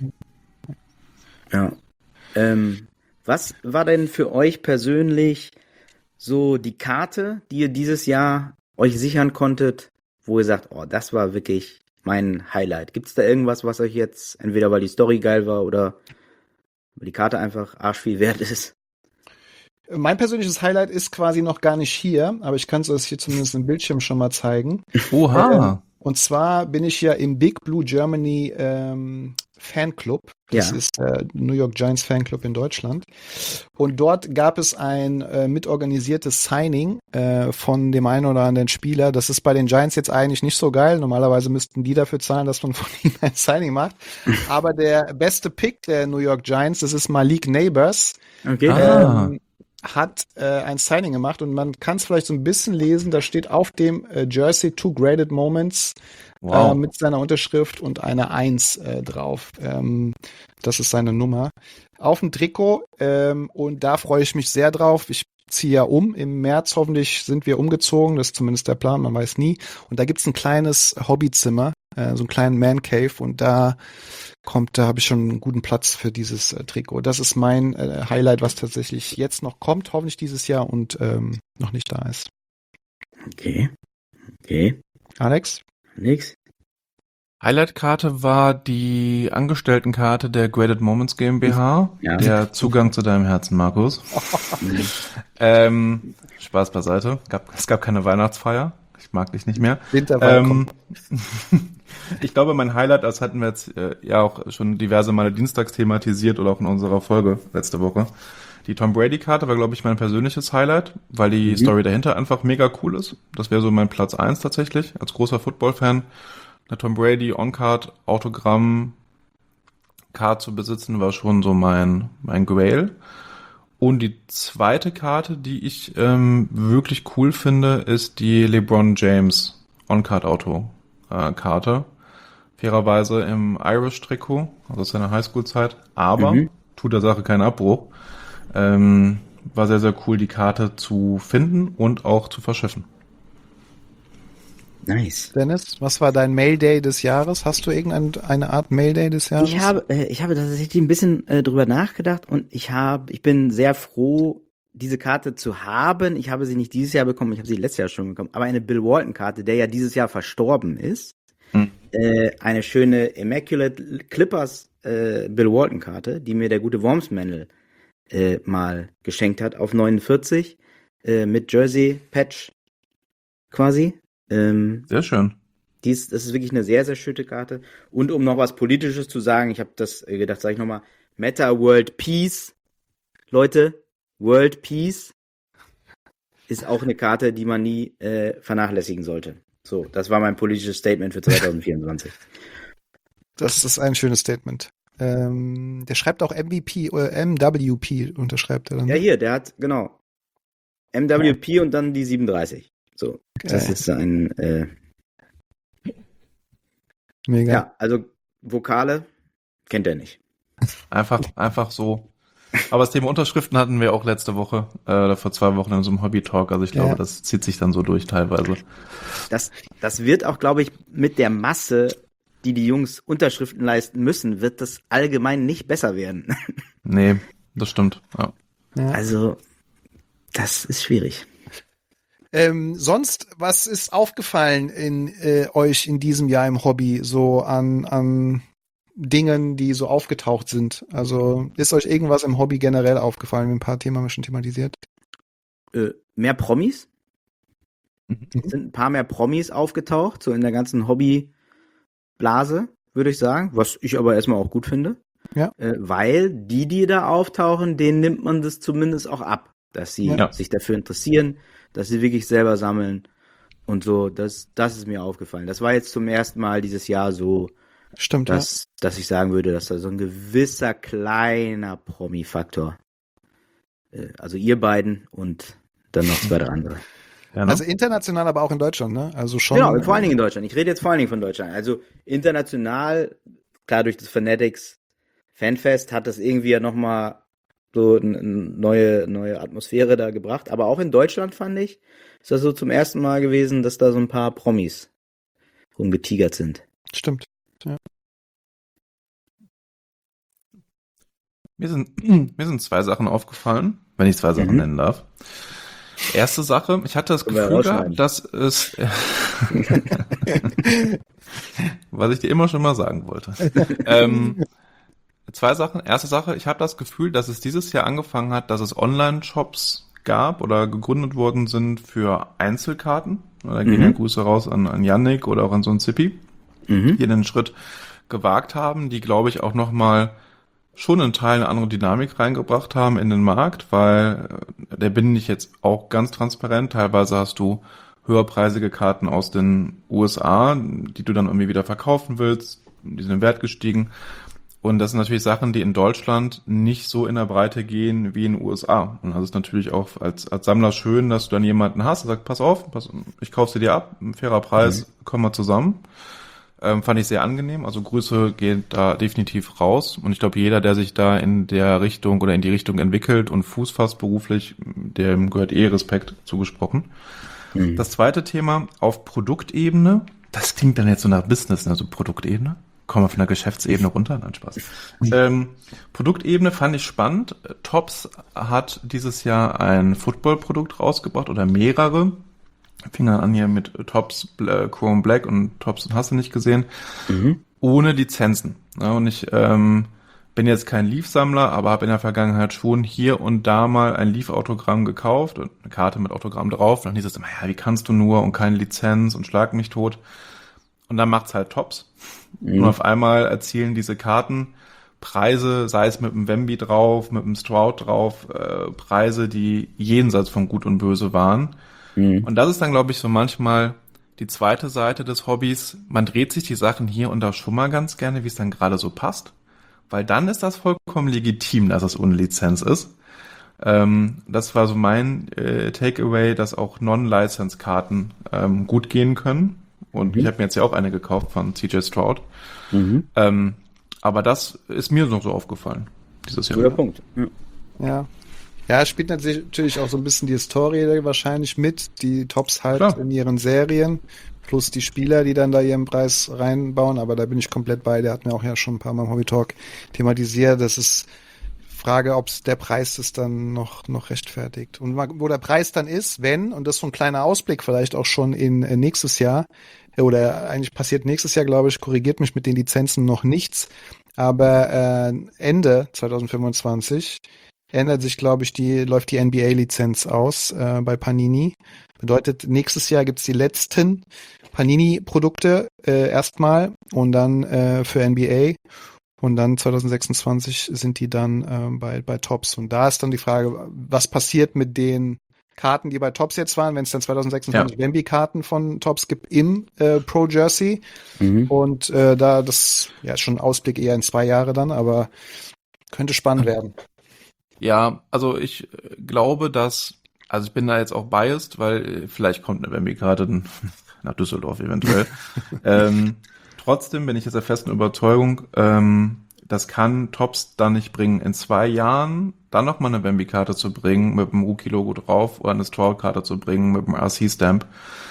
Speaker 2: Ja. Ähm, was war denn für euch persönlich so die Karte, die ihr dieses Jahr euch sichern konntet, wo ihr sagt, oh, das war wirklich mein Highlight? Gibt es da irgendwas, was euch jetzt, entweder weil die Story geil war oder weil die Karte einfach arsch viel wert ist?
Speaker 4: Mein persönliches Highlight ist quasi noch gar nicht hier, aber ich kann es euch hier zumindest im Bildschirm schon mal zeigen.
Speaker 3: Oha.
Speaker 4: Und zwar bin ich ja im Big Blue Germany ähm, Fanclub. Das
Speaker 2: Ja.
Speaker 4: ist der New York Giants Fanclub in Deutschland. Und dort gab es ein äh, mitorganisiertes Signing äh, von dem einen oder anderen Spieler. Das ist bei den Giants jetzt eigentlich nicht so geil. Normalerweise müssten die dafür zahlen, dass man von ihnen ein Signing macht. Aber der beste Pick der New York Giants, das ist Malik Neighbors.
Speaker 2: Okay.
Speaker 3: Ah.
Speaker 4: ähm, hat äh, ein Signing gemacht und man kann es vielleicht so ein bisschen lesen, da steht auf dem äh, Jersey Two Graded Moments
Speaker 3: Wow.
Speaker 4: äh, mit seiner Unterschrift und einer Eins äh, drauf. Ähm, das ist seine Nummer. Auf dem Trikot ähm, und da freue ich mich sehr drauf. Ich ziehe ja um. Im März hoffentlich sind wir umgezogen, das ist zumindest der Plan, man weiß nie. Und da gibt's ein kleines Hobbyzimmer, äh, so einen kleinen Man Cave und da kommt, da habe ich schon einen guten Platz für dieses äh, Trikot. Das ist mein äh, Highlight, was tatsächlich jetzt noch kommt, hoffentlich dieses Jahr und ähm, noch nicht da ist.
Speaker 2: Okay. Okay.
Speaker 4: Alex?
Speaker 2: Nix.
Speaker 3: Highlight-Karte war die Angestelltenkarte der Graded Moments GmbH.
Speaker 2: Ja.
Speaker 3: Der Zugang zu deinem Herzen, Markus.
Speaker 2: Mhm.
Speaker 3: ähm, Spaß beiseite. Gab, es gab keine Weihnachtsfeier. Ich mag dich nicht mehr.
Speaker 4: Winterwahl
Speaker 3: Ähm,
Speaker 4: kommt.
Speaker 3: ich glaube, mein Highlight, das hatten wir jetzt äh, ja auch schon diverse Male dienstags thematisiert oder auch in unserer Folge letzte Woche. Die Tom Brady-Karte war, glaube ich, mein persönliches Highlight, weil die
Speaker 2: Mhm.
Speaker 3: Story dahinter einfach mega cool ist. Das wäre so mein Platz eins tatsächlich, als großer Football-Fan. Eine Tom Brady On-Card Autogramm Card zu besitzen, war schon so mein, mein Grail. Und die zweite Karte, die ich ähm, wirklich cool finde, ist die LeBron James On-Card Auto äh, Karte. Fairerweise im Irish-Trikot, also aus seiner Highschool-Zeit. Aber
Speaker 2: Mhm.
Speaker 3: tut der Sache keinen Abbruch. Ähm, war sehr, sehr cool, die Karte zu finden und auch zu verschiffen.
Speaker 2: Nice.
Speaker 4: Dennis, was war dein Mail-Day des Jahres? Hast du irgendeine eine Art Mail-Day des Jahres?
Speaker 2: Ich habe, äh, ich habe tatsächlich ein bisschen äh, drüber nachgedacht und ich habe, ich bin sehr froh, diese Karte zu haben. Ich habe sie nicht dieses Jahr bekommen, ich habe sie letztes Jahr schon bekommen, aber eine Bill Walton-Karte, der ja dieses Jahr verstorben ist. Hm. Äh, eine schöne Immaculate Clippers äh, Bill Walton-Karte, die mir der gute Wormsmandel äh, mal geschenkt hat auf neunundvierzig äh, mit Jersey-Patch quasi. Ähm,
Speaker 3: Sehr schön.
Speaker 2: Dies, das ist wirklich eine sehr, sehr schöne Karte. Und um noch was Politisches zu sagen, ich habe das äh, gedacht, sage ich nochmal, Meta World Peace, Leute, World Peace ist auch eine Karte, die man nie äh, vernachlässigen sollte. So, das war mein politisches Statement für zwanzig vierundzwanzig.
Speaker 4: Das ist ein schönes Statement. Ähm, der schreibt auch M V P oder M W P, unterschreibt er dann.
Speaker 2: Ja, hier, der hat, genau, M W P ja. Und dann die siebenunddreißig. So, okay. Das ist ein äh,
Speaker 4: Mega.
Speaker 2: Ja, also Vokale kennt er nicht.
Speaker 3: Einfach, einfach so. Aber das Thema Unterschriften hatten wir auch letzte Woche, äh, oder vor zwei Wochen in so einem Hobby-Talk. Also ich glaube, ja. das zieht sich dann so durch teilweise.
Speaker 2: Das, das wird auch, glaube ich, mit der Masse, die die Jungs Unterschriften leisten müssen, wird das allgemein nicht besser werden.
Speaker 3: Nee, das stimmt. Ja.
Speaker 2: Ja. Also, das ist schwierig.
Speaker 4: Ähm, sonst, was ist aufgefallen in äh, euch in diesem Jahr im Hobby so an, an Dingen, die so aufgetaucht sind? Also ist euch irgendwas im Hobby generell aufgefallen? Ein paar Themen haben wir schon thematisiert.
Speaker 2: Äh, mehr Promis?
Speaker 4: Mhm.
Speaker 2: Sind ein paar mehr Promis aufgetaucht, so in der ganzen Hobbyblase, würde ich sagen, was ich aber erstmal auch gut finde.
Speaker 4: Ja.
Speaker 2: Äh, weil die, die da auftauchen, denen nimmt man das zumindest auch ab, dass sie
Speaker 3: ja.
Speaker 2: sich dafür interessieren, dass sie wirklich selber sammeln und so. Das, das ist mir aufgefallen. Das war jetzt zum ersten Mal dieses Jahr so,
Speaker 4: Stimmt,
Speaker 2: dass, ja. dass ich sagen würde, dass da so ein gewisser kleiner Promi-Faktor, äh, also ihr beiden und dann noch zwei andere.
Speaker 4: Ja, ne? Also international, aber auch in Deutschland, ne? Also schon.
Speaker 2: Genau, vor allen Dingen in Deutschland. Ich rede jetzt vor allen Dingen von Deutschland. Also international, klar durch das Fanatics Fanfest hat das irgendwie ja nochmal so eine neue, neue Atmosphäre da gebracht. Aber auch in Deutschland fand ich, ist das so zum ersten Mal gewesen, dass da so ein paar Promis rumgetigert sind.
Speaker 4: Stimmt, ja.
Speaker 3: Mir sind, mir sind zwei Sachen aufgefallen, wenn ich zwei Sachen mhm. nennen darf. Erste Sache, ich hatte das Gefühl gehabt, dass es, was ich dir immer schon mal sagen wollte. ähm, zwei Sachen. Erste Sache, ich habe das Gefühl, dass es dieses Jahr angefangen hat, dass es Online-Shops gab oder gegründet worden sind für Einzelkarten. Da gehen mhm. ja Grüße raus an, an Yannick oder auch an so einen Zippy, mhm. die den Schritt gewagt haben, die, glaube ich, auch nochmal schon in Teilen eine andere Dynamik reingebracht haben in den Markt, weil der bin ich jetzt auch ganz transparent. Teilweise hast du höherpreisige Karten aus den U S A, die du dann irgendwie wieder verkaufen willst. Die sind im Wert gestiegen. Und das sind natürlich Sachen, die in Deutschland nicht so in der Breite gehen wie in den U S A. Und das ist natürlich auch als, als Sammler schön, dass du dann jemanden hast, der sagt, pass auf, pass, ich kaufe sie dir ab, ein fairer Preis, mhm. kommen wir zusammen. Ähm, fand ich sehr angenehm. Also Grüße gehen da definitiv raus. Und ich glaube, jeder, der sich da in der Richtung oder in die Richtung entwickelt und Fuß fasst beruflich, dem gehört eh Respekt zugesprochen. Mhm. Das zweite Thema auf Produktebene, das klingt dann jetzt so nach Business, also Produktebene. Kommen wir von der Geschäftsebene runter? Nein, Spaß. ähm, Produktebene fand ich spannend. Topps hat dieses Jahr ein Football-Produkt rausgebracht oder mehrere. Fing dann an hier mit Topps, äh, Chrome Black und Topps hast du nicht gesehen. Mhm. Ohne Lizenzen. Ja, und ich ähm, bin jetzt kein Leaf-Sammler, aber habe in der Vergangenheit schon hier und da mal ein Leaf-Autogramm gekauft und eine Karte mit Autogramm drauf. Und dann hieß es immer, ja, wie kannst du nur und keine Lizenz und schlag mich tot. Und dann macht's halt Topps. Mhm. Und auf einmal erzielen diese Karten Preise, sei es mit einem Wemby drauf, mit einem Stroud drauf, äh, Preise, die jenseits von Gut und Böse waren. Mhm. Und das ist dann, glaube ich, so manchmal die zweite Seite des Hobbys. Man dreht sich die Sachen hier und da schon mal ganz gerne, wie es dann gerade so passt. Weil dann ist das vollkommen legitim, dass es ohne Lizenz ist. Ähm, das war so mein äh, Takeaway, dass auch Non-License-Karten ähm, gut gehen können. Und mhm. ich habe mir jetzt ja auch eine gekauft von C J Stroud. Mhm. Ähm, aber das ist mir noch so aufgefallen dieses Jahr.
Speaker 2: Guter Punkt.
Speaker 4: Ja. ja. Ja, es spielt natürlich auch so ein bisschen die Historie wahrscheinlich mit, die Tops halt Klar. in ihren Serien. plus die Spieler, die dann da ihren Preis reinbauen, aber da bin ich komplett bei, der hat mir auch ja schon ein paar Mal im Hobby Talk thematisiert, das ist Frage, ob der Preis es dann noch, noch rechtfertigt. Und wo der Preis dann ist, wenn, und das ist so ein kleiner Ausblick vielleicht auch schon in äh, nächstes Jahr, oder eigentlich passiert nächstes Jahr, glaube ich, korrigiert mich mit den Lizenzen noch nichts, aber äh, Ende zwanzig fünfundzwanzig ändert sich, glaube ich, die läuft die N B A-Lizenz aus äh, bei Panini. Bedeutet, nächstes Jahr gibt's die letzten Panini-Produkte äh, erstmal und dann äh, für N B A. Und dann zwanzig sechsundzwanzig sind die dann äh, bei, bei Topps. Und da ist dann die Frage, was passiert mit den Karten, die bei Topps jetzt waren, wenn es dann zwanzig sechsundzwanzig ja. Wemby-Karten von Topps gibt im äh, Pro Jersey. Mhm. Und äh, da, das ja ist schon ein Ausblick eher in zwei Jahre dann, aber könnte spannend werden.
Speaker 3: Ja, also ich glaube, dass, also ich bin da jetzt auch biased, weil vielleicht kommt eine Wemby-Karte nach Düsseldorf eventuell. ähm, Trotzdem bin ich jetzt der festen Überzeugung, ähm, das kann Topps dann nicht bringen. In zwei Jahren dann nochmal eine Wemby-Karte zu bringen, mit dem Rookie-Logo drauf, oder eine Stroll-Karte zu bringen, mit dem R C-Stamp.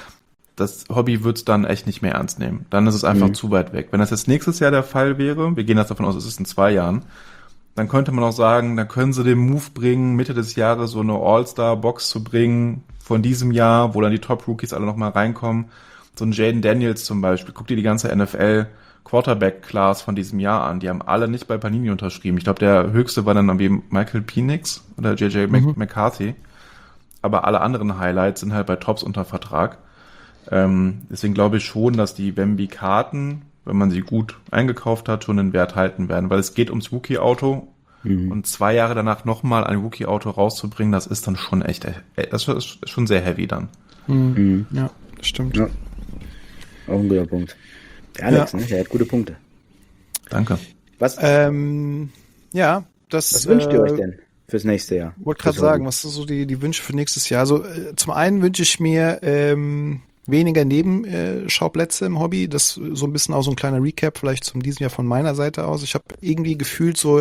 Speaker 3: Das Hobby wird's dann echt nicht mehr ernst nehmen. Dann ist es einfach mhm. zu weit weg. Wenn das jetzt nächstes Jahr der Fall wäre, wir gehen jetzt davon aus, es ist in zwei Jahren, dann könnte man auch sagen, dann können sie den Move bringen, Mitte des Jahres so eine All-Star-Box zu bringen von diesem Jahr, wo dann die Top-Rookies alle nochmal reinkommen. So ein Jaden Daniels zum Beispiel, guck dir die ganze N F L Quarterback-Class von diesem Jahr an. Die haben alle nicht bei Panini unterschrieben. Ich glaube, der höchste war dann irgendwie Michael Penix oder J J mhm. McCarthy. Aber alle anderen Highlights sind halt bei Topps unter Vertrag. Ähm, deswegen glaube ich schon, dass die Wemby-Karten, wenn man sie gut eingekauft hat, schon den Wert halten werden. Weil es geht ums Rookie-Auto. Mhm. Und zwei Jahre danach nochmal ein Rookie-Auto rauszubringen, das ist dann schon echt, das ist schon sehr heavy dann.
Speaker 4: Mhm. Ja, stimmt.
Speaker 2: Ja. Auch ein guter Punkt. Der Alex, ja. ne? Der hat gute Punkte.
Speaker 3: Danke.
Speaker 2: Was,
Speaker 4: ähm, ja, das,
Speaker 2: was wünscht ihr
Speaker 4: äh,
Speaker 2: euch denn fürs nächste Jahr?
Speaker 4: Ich wollte gerade sagen, was sind so die, die Wünsche für nächstes Jahr? Also äh, zum einen wünsche ich mir ähm, weniger Nebenschauplätze im Hobby. Das so ein bisschen auch so ein kleiner Recap vielleicht zum diesem Jahr von meiner Seite aus. Ich habe irgendwie gefühlt so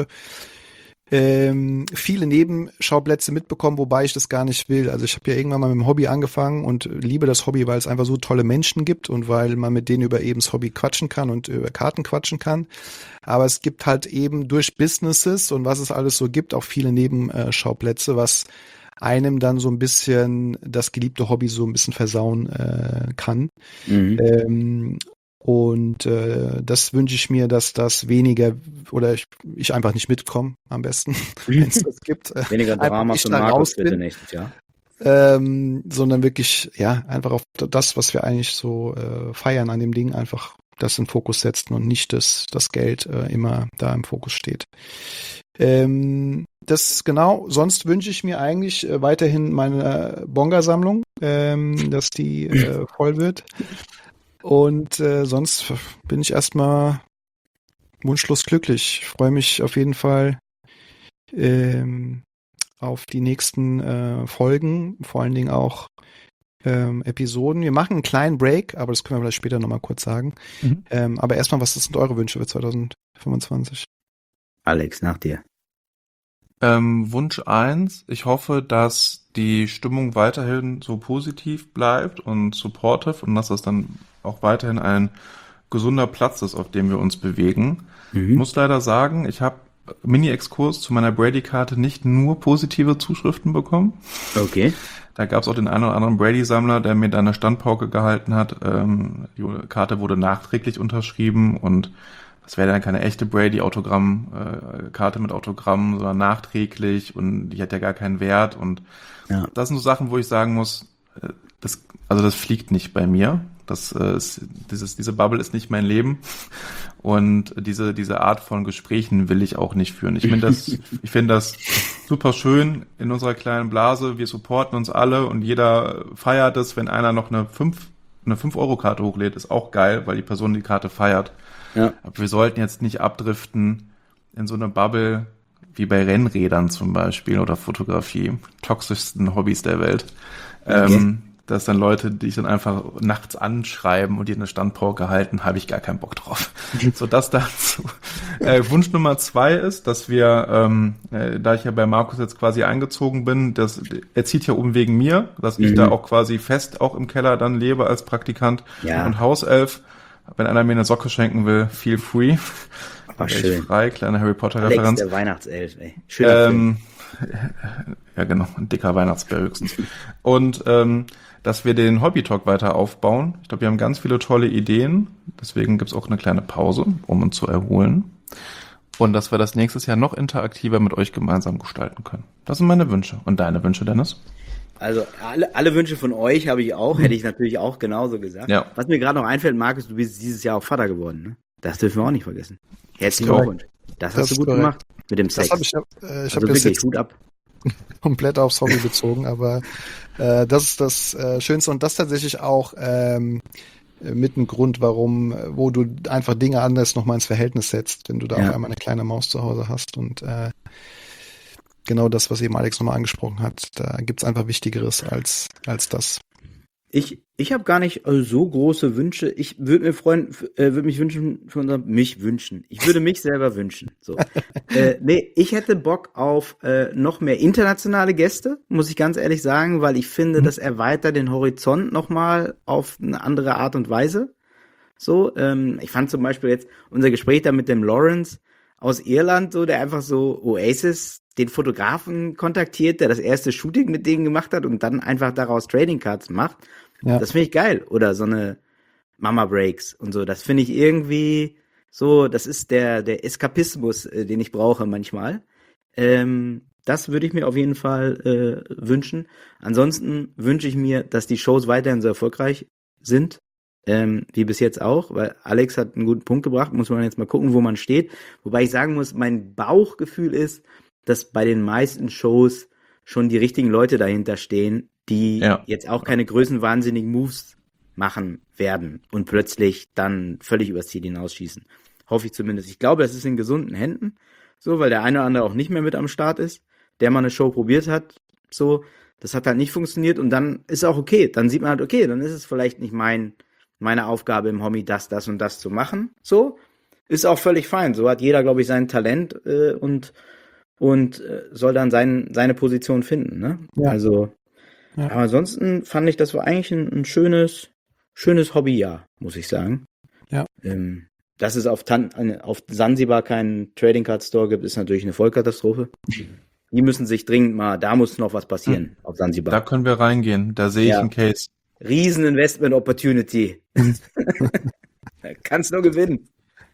Speaker 4: ähm, viele Nebenschauplätze mitbekommen, wobei ich das gar nicht will. Also ich habe ja irgendwann mal mit dem Hobby angefangen und liebe das Hobby, weil es einfach so tolle Menschen gibt und weil man mit denen über eben das Hobby quatschen kann und über Karten quatschen kann. Aber es gibt halt eben durch Businesses und was es alles so gibt, auch viele Nebenschauplätze, was einem dann so ein bisschen das geliebte Hobby so ein bisschen versauen äh, kann. Mhm. Ähm, Und äh, das wünsche ich mir, dass das weniger oder ich, ich einfach nicht mitkomme, am besten, wenn es das gibt.
Speaker 2: Weniger Drama für Markus bitte nächstes Jahr.
Speaker 4: Ähm, sondern wirklich, ja, einfach auf das, was wir eigentlich so äh, feiern an dem Ding, einfach das in den Fokus setzen und nicht, dass das Geld äh, immer da im Fokus steht. Ähm, das genau, sonst wünsche ich mir eigentlich äh, weiterhin meine Bonga-Sammlung, ähm, dass die äh, voll wird. Und äh, sonst bin ich erstmal wunschlos glücklich. Ich freue mich auf jeden Fall ähm, auf die nächsten äh, Folgen, vor allen Dingen auch ähm, Episoden. Wir machen einen kleinen Break, aber das können wir vielleicht später nochmal kurz sagen. Mhm. Ähm, aber erstmal, was sind eure Wünsche für zwanzig fünfundzwanzig?
Speaker 2: Alex, nach dir.
Speaker 3: Ähm, Wunsch eins, ich hoffe, dass die Stimmung weiterhin so positiv bleibt und supportive und dass das dann auch weiterhin ein gesunder Platz ist, auf dem wir uns bewegen. Mhm. Ich muss leider sagen, ich habe Mini-Exkurs zu meiner Brady-Karte nicht nur positive Zuschriften bekommen.
Speaker 2: Okay.
Speaker 3: Da gab es auch den einen oder anderen Brady-Sammler, der mir da eine Standpauke gehalten hat. Ähm, die Karte wurde nachträglich unterschrieben und das wäre dann keine echte Brady-Autogramm, äh, Karte mit Autogramm, sondern nachträglich und die hat ja gar keinen Wert und ja. Das sind so Sachen, wo ich sagen muss, äh, das, also das fliegt nicht bei mir. Das äh, ist, dieses, diese Bubble ist nicht mein Leben und diese diese Art von Gesprächen will ich auch nicht führen. Ich finde das, ich finde das super schön in unserer kleinen Blase. Wir supporten uns alle und jeder feiert es, wenn einer noch eine fünf eine fünf Euro Karte hochlädt, ist auch geil, weil die Person die Karte feiert. Ja. Aber wir sollten jetzt nicht abdriften in so eine Bubble wie bei Rennrädern zum Beispiel oder Fotografie, toxischsten Hobbys der Welt. Okay. Ähm, dass dann Leute dich dann einfach nachts anschreiben und dir eine Standpauke halten, habe ich gar keinen Bock drauf. So, das dazu. Äh, Wunsch Nummer zwei ist, dass wir, ähm, äh, da ich ja bei Markus jetzt quasi eingezogen bin, dass, er zieht ja um wegen mir, dass ich
Speaker 2: Mhm.
Speaker 3: da auch quasi fest auch im Keller dann lebe als Praktikant
Speaker 2: Ja.
Speaker 3: und Hauself. Wenn einer mir eine Socke schenken will, feel free.
Speaker 2: Ach,
Speaker 3: Da bin ich
Speaker 2: schön.
Speaker 3: frei, kleine Harry Potter
Speaker 2: Alex,
Speaker 3: Referenz.
Speaker 2: der Weihnachtself, ey. Schöner Film.
Speaker 3: Ähm, ja, genau, ein dicker Weihnachtsbär höchstens. Und ähm, dass wir den Hobby-Talk weiter aufbauen. Ich glaube, wir haben ganz viele tolle Ideen. Deswegen gibt's auch eine kleine Pause, um uns zu erholen. Und dass wir das nächstes Jahr noch interaktiver mit euch gemeinsam gestalten können. Das sind meine Wünsche. Und deine Wünsche, Dennis?
Speaker 2: Also alle, alle Wünsche von euch habe ich auch, hätte ich natürlich auch genauso gesagt.
Speaker 3: Ja.
Speaker 2: Was mir gerade noch einfällt, Markus, du bist dieses Jahr auch Vater geworden, ne? Das dürfen wir auch nicht vergessen. Herzlichen
Speaker 4: Korrekt.
Speaker 2: Glückwunsch. Das,
Speaker 4: Das
Speaker 2: hast du
Speaker 4: ist
Speaker 2: gut
Speaker 4: korrekt.
Speaker 2: gemacht mit dem Sex.
Speaker 4: Das habe ich, äh, ich
Speaker 2: also
Speaker 4: habe das
Speaker 2: wirklich,
Speaker 4: jetzt
Speaker 2: Hut ab.
Speaker 4: komplett aufs Hobby bezogen, aber äh, das ist das äh, Schönste und das tatsächlich auch ähm, mit einem Grund, warum, wo du einfach Dinge anders nochmal ins Verhältnis setzt, wenn du da
Speaker 2: Ja.
Speaker 4: auf einmal eine kleine Maus zu Hause hast und äh, genau das, was eben Alex nochmal angesprochen hat, da gibt's einfach Wichtigeres als, als das.
Speaker 2: Ich, ich habe gar nicht äh, so große Wünsche. Ich würde mir freuen, f- äh, würde mich wünschen für unser, mich wünschen. Ich würde mich selber wünschen. So. äh, nee, ich hätte Bock auf äh, noch mehr internationale Gäste, muss ich ganz ehrlich sagen, weil ich finde, das erweitert den Horizont nochmal auf eine andere Art und Weise. So, ähm, ich fand zum Beispiel jetzt unser Gespräch da mit dem Lawrence aus Irland, so, der einfach so Oasis, den Fotografen kontaktiert, der das erste Shooting mit denen gemacht hat und dann einfach daraus Trading Cards macht.
Speaker 4: Ja.
Speaker 2: Das finde ich geil. Oder so eine Mama Breaks und so. Das finde ich irgendwie so, das ist der, der Eskapismus, äh, den ich brauche manchmal. Ähm, das würde ich mir auf jeden Fall äh, wünschen. Ansonsten wünsche ich mir, dass die Shows weiterhin so erfolgreich sind. Ähm, wie bis jetzt auch, weil Alex hat einen guten Punkt gebracht, muss man jetzt mal gucken, wo man steht. Wobei ich sagen muss, mein Bauchgefühl ist, dass bei den meisten Shows schon die richtigen Leute dahinter stehen, die
Speaker 3: Ja.
Speaker 2: jetzt auch keine größenwahnsinnigen Moves machen werden und plötzlich dann völlig übers Ziel hinausschießen. Hoffe ich zumindest. Ich glaube, das ist in gesunden Händen, so, weil der eine oder andere auch nicht mehr mit am Start ist, der mal eine Show probiert hat, so. Das hat halt nicht funktioniert und dann ist auch okay. Dann sieht man halt, okay, dann ist es vielleicht nicht mein meine Aufgabe im Hobby, das, das und das zu machen. So, ist auch völlig fein. So hat jeder, glaube ich, sein Talent äh, und und äh, soll dann sein, seine Position finden. Ne?
Speaker 4: Ja.
Speaker 2: Also,
Speaker 4: Ja.
Speaker 2: aber ansonsten fand ich, das war eigentlich ein, ein schönes, schönes Hobbyjahr, muss ich sagen.
Speaker 4: Ja.
Speaker 2: Ähm, dass es auf, Tan äh, auf Sansibar keinen Trading Card Store gibt, ist natürlich eine Vollkatastrophe. Die müssen sich dringend mal, da muss noch was passieren auf Sansibar.
Speaker 3: Da können wir reingehen. Da sehe ich
Speaker 2: Ja.
Speaker 3: einen Case.
Speaker 2: Riesen Investment Opportunity. Kannst nur gewinnen.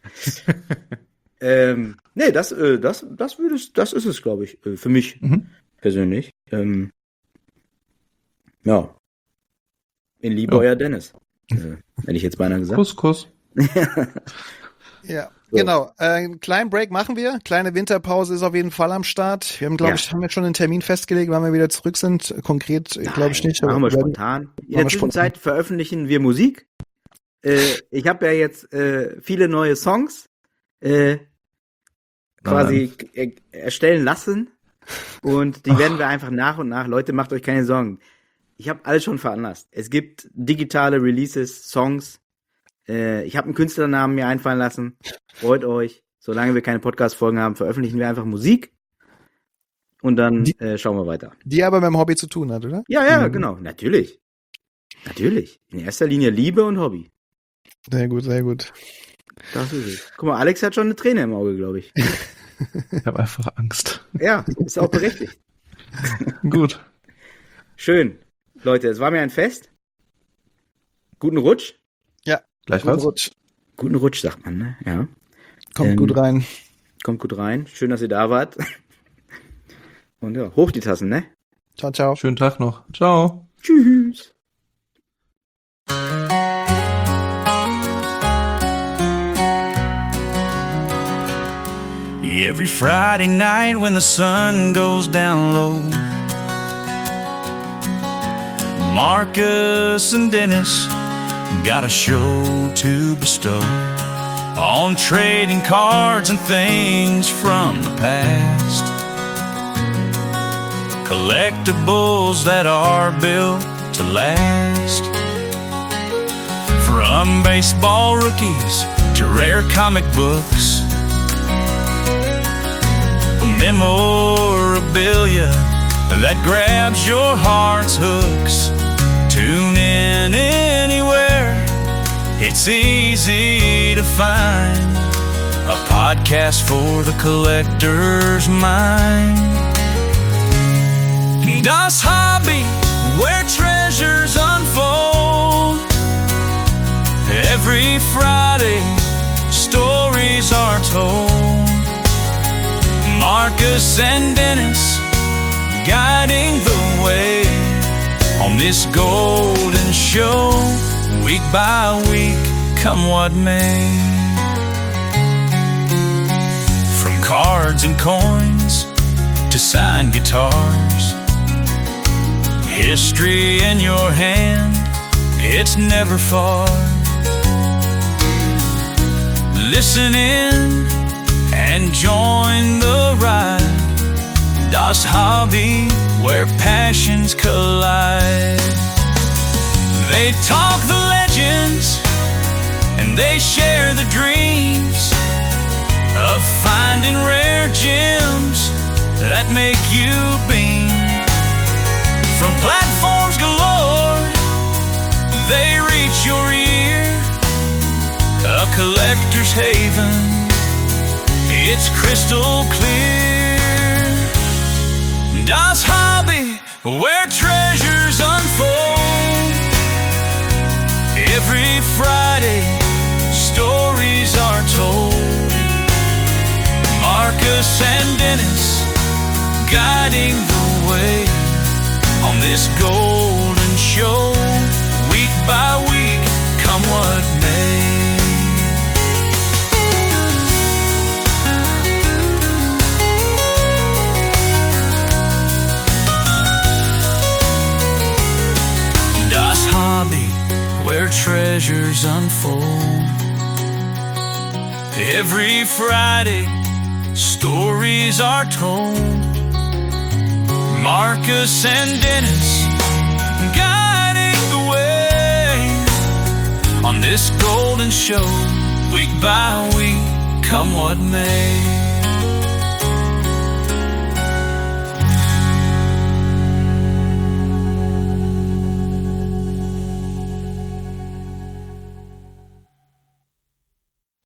Speaker 2: ähm, nee, das, äh, das, das würde es, das ist es, glaube ich, äh, für mich
Speaker 3: Mhm.
Speaker 2: persönlich. Ähm, ja. In Liebe,
Speaker 3: Ja.
Speaker 2: euer Dennis. Äh, hätte ich jetzt beinahe gesagt.
Speaker 3: Kuss, Kuss.
Speaker 4: Ja,
Speaker 2: So.
Speaker 4: genau. Äh, einen kleinen Break machen wir. Kleine Winterpause ist auf jeden Fall am Start. Wir haben, glaube
Speaker 2: Ja.
Speaker 4: ich, haben jetzt schon einen Termin festgelegt, wann wir wieder zurück sind. Konkret, glaube ich nicht.
Speaker 2: Machen wir
Speaker 4: werden-
Speaker 2: spontan. In
Speaker 4: machen
Speaker 2: der
Speaker 4: wir
Speaker 2: Zwischenzeit veröffentlichen wir Musik. Äh, ich habe ja jetzt äh, viele neue Songs äh, quasi äh, erstellen lassen und die werden wir einfach nach und nach. Leute, macht euch keine Sorgen. Ich habe alles schon veranlasst. Es gibt digitale Releases, Songs. Äh, ich habe einen Künstlernamen mir einfallen lassen. Freut euch. Solange wir keine Podcast-Folgen haben, veröffentlichen wir einfach Musik und dann
Speaker 4: Die-
Speaker 2: äh, schauen wir weiter.
Speaker 4: Die aber mit dem Hobby zu tun hat, oder?
Speaker 2: Ja, ja,
Speaker 4: Mhm.
Speaker 2: genau. Natürlich. Natürlich. In erster Linie Liebe und Hobby.
Speaker 4: Sehr gut, sehr gut.
Speaker 2: Das ist es. Guck mal, Alex hat schon eine Träne im Auge, glaube ich.
Speaker 3: Ich habe einfach Angst.
Speaker 2: Ja, ist auch berechtigt.
Speaker 3: Gut.
Speaker 2: Schön. Leute, es war mir ein Fest. Guten Rutsch.
Speaker 3: Gleich
Speaker 4: Guten
Speaker 3: was?
Speaker 4: Rutsch.
Speaker 2: Guten Rutsch, sagt man, ne? Ja.
Speaker 4: Kommt
Speaker 2: Ähm,
Speaker 4: gut rein.
Speaker 2: Kommt gut rein. Schön, dass ihr da wart. Und ja, hoch die Tassen, ne?
Speaker 4: Ciao, ciao.
Speaker 3: Schönen Tag noch. Ciao.
Speaker 2: Tschüss.
Speaker 5: Every Friday night when the sun goes down low, Marcus and Dennis got a show to bestow on trading cards and things from the past, collectibles that are built to last. From baseball rookies to rare comic books, memorabilia that grabs your heart's hooks. Tune in anywhere, it's easy to find a podcast for the collector's mind. Das Hobby, where treasures unfold. Every Friday, stories are told. Marcus and Dennis guiding the way on this golden show, week by week, come what may. From cards and coins to signed guitars, history in your hand, it's never far. Listen in and join the ride. Das Hobby, where passions collide. They talk the legends and they share the dreams of finding rare gems that make you beam. From platforms galore, they reach your ear. A collector's haven, it's crystal clear. Das Hobby, where treasures unfold. Every Friday, stories are told. Marcus and Dennis guiding the way on this golden show, week by week, come what may. Das Hobby, where treasures unfold. Every Friday, stories are told. Marcus and Dennis guiding the way on this golden show, week by week, come what may.